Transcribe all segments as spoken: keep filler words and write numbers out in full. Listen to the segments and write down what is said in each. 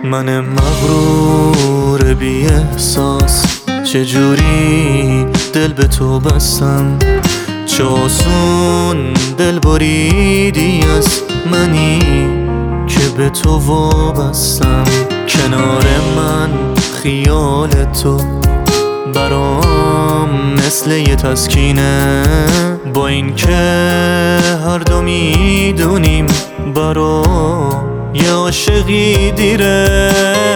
من مغرور بی احساس، چجوری دل به تو بستم، چه آسون دل بریدی از منی که به تو وابستم. کنار من خیال تو برام مثل یه تسکینه، با این که هر دو میدونیم برا یه عاشقی دیره.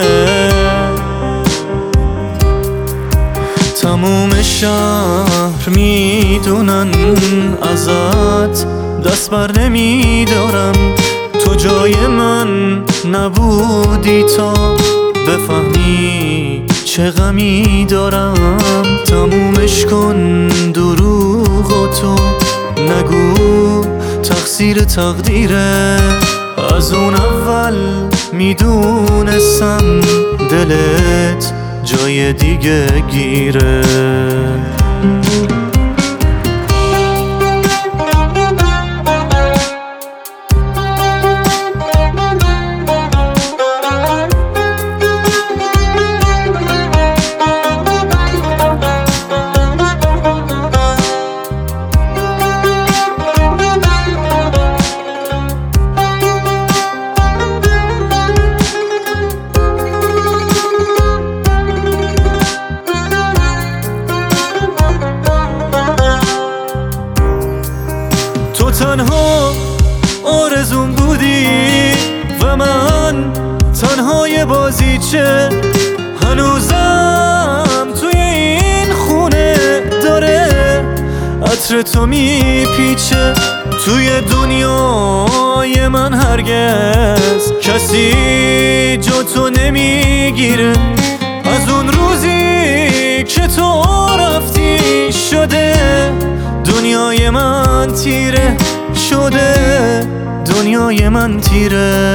تموم شهر میدونن ازت دست بر نمیدارم، تو جای من نبودی تا بفهمی چه غمی دارم. تمومش کن دروغ تو نگو تقصیر تقدیره، از اون اول میدونستم دلت جای دیگه گیره. تو تنها آرزون بودی و من تنهای بازیچه، هنوزم توی این خونه داره عطر تو میپیچه. توی دنیای من هرگز کسی جا تو نمیگیره، از اون روزی که تو رفتی شده دنیای من تیره، شده دنیای من تیره.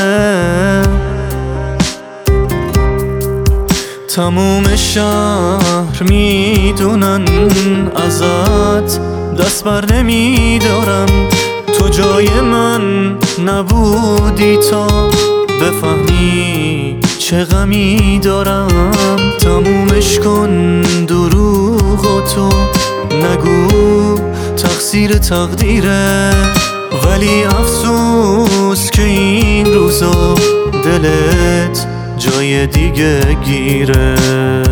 تموم شهر میدونن ازت دست بر نمیدارم، تو جای من نبودی تا بفهمی چه غمی دارم. تمومش کن دروغ تو نگو تقصیر تقدیره، ولی افسوس که این روزا دلت جای دیگه گیره.